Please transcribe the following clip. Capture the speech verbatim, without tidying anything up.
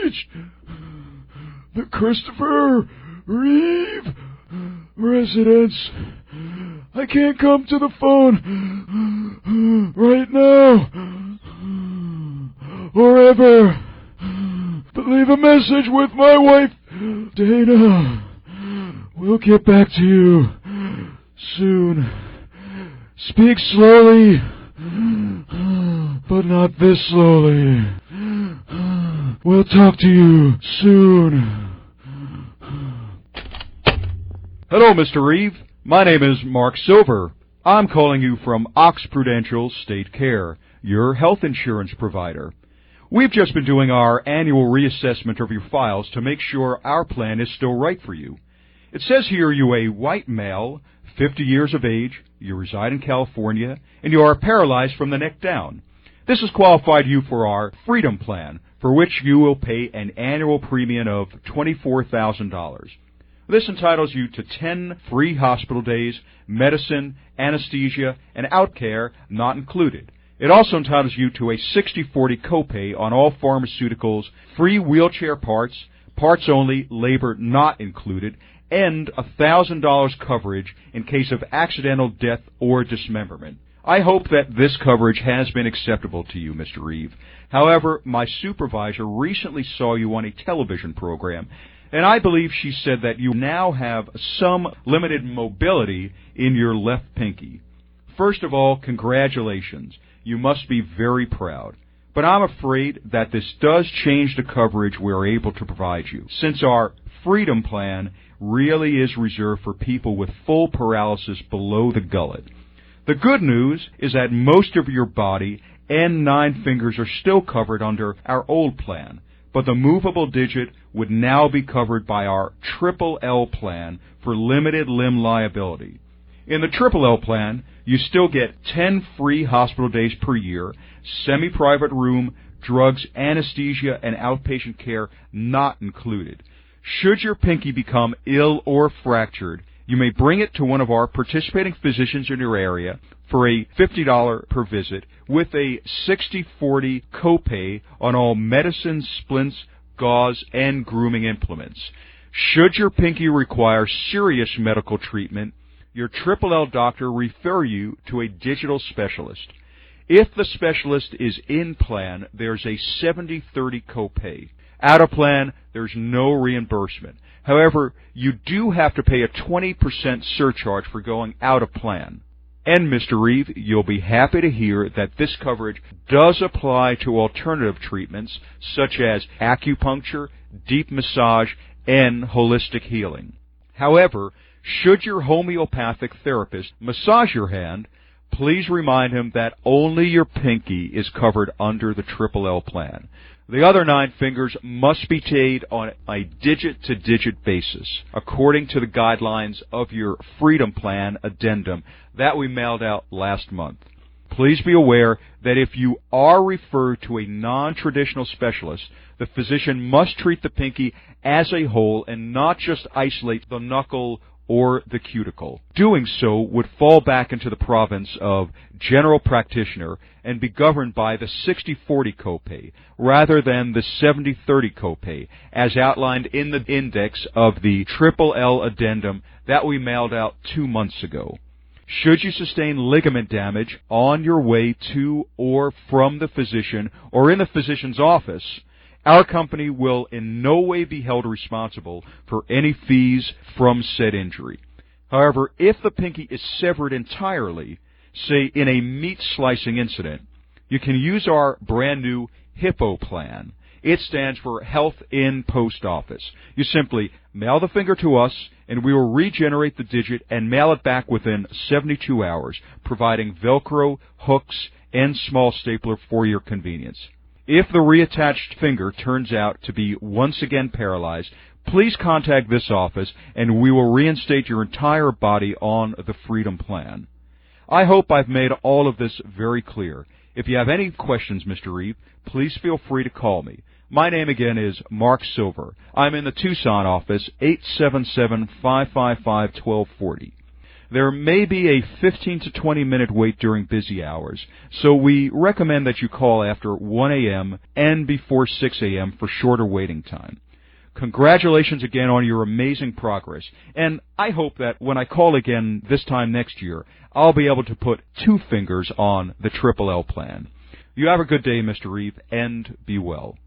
reach the Christopher Reeve residence. I can't come to the phone right now or ever, but leave a message with my wife, Dana. We'll get back to you soon. Speak slowly, but not this slowly. We'll talk to you soon. Hello, Mister Reeve. My name is Mark Silver. I'm calling you from Ox Prudential State Care, your health insurance provider. We've just been doing our annual reassessment of your files to make sure our plan is still right for you. It says here you're a white male, fifty years of age, you reside in California, and you are paralyzed from the neck down. This has qualified you for our Freedom Plan, for which you will pay an annual premium of twenty-four thousand dollars. This entitles you to ten free hospital days, medicine, anesthesia, and out care not included. It also entitles you to a sixty forty copay on all pharmaceuticals, free wheelchair parts, parts only, labor not included, and one thousand dollars coverage in case of accidental death or dismemberment. I hope that this coverage has been acceptable to you, Mister Reeve. However, my supervisor recently saw you on a television program, and I believe she said that you now have some limited mobility in your left pinky. First of all, congratulations. You must be very proud. But I'm afraid that this does change the coverage we're able to provide you, since our Freedom Plan really is reserved for people with full paralysis below the gullet. The good news is that most of your body and nine fingers are still covered under our old plan, but the movable digit would now be covered by our Triple L plan for limited limb liability. In the Triple L plan, you still get ten free hospital days per year, semi-private room, drugs, anesthesia, and outpatient care not included. Should your pinky become ill or fractured, you may bring it to one of our participating physicians in your area for a fifty dollars per visit with a sixty forty copay on all medicines, splints, gauze, and grooming implements. Should your pinky require serious medical treatment, your Triple L doctor refer you to a digital specialist. If the specialist is in plan, there's a seventy thirty copay. Out of plan, there's no reimbursement. However, you do have to pay a twenty percent surcharge for going out of plan. And, Mister Reeve, you'll be happy to hear that this coverage does apply to alternative treatments such as acupuncture, deep massage, and holistic healing. However, should your homeopathic therapist massage your hand, please remind him that only your pinky is covered under the Triple L plan. The other nine fingers must be paid on a digit-to-digit basis, according to the guidelines of your Freedom Plan addendum that we mailed out last month. Please be aware that if you are referred to a non-traditional specialist, the physician must treat the pinky as a whole and not just isolate the knuckle or the cuticle. Doing so would fall back into the province of general practitioner and be governed by the sixty forty copay rather than the seventy thirty copay as outlined in the index of the Triple L addendum that we mailed out two months ago. Should you sustain ligament damage on your way to or from the physician or in the physician's office, our company will in no way be held responsible for any fees from said injury. However, if the pinky is severed entirely, say in a meat slicing incident, you can use our brand new HIPPO plan. It stands for Health in Post Office. You simply mail the finger to us, and we will regenerate the digit and mail it back within seventy-two hours, providing Velcro, hooks, and small stapler for your convenience. If the reattached finger turns out to be once again paralyzed, please contact this office and we will reinstate your entire body on the Freedom Plan. I hope I've made all of this very clear. If you have any questions, Mister Reeve, please feel free to call me. My name again is Mark Silver. I'm in the Tucson office, eight seven seven, five five five, one two four zero. There may be a fifteen to twenty minute wait during busy hours, so we recommend that you call after one a.m. and before six a.m. for shorter waiting time. Congratulations again on your amazing progress, and I hope that when I call again this time next year, I'll be able to put two fingers on the Triple L plan. You have a good day, Mister Reeve, and be well.